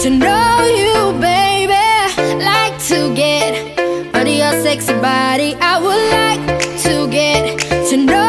to know you, baby. Like to get under your sexy body. I would like to get to know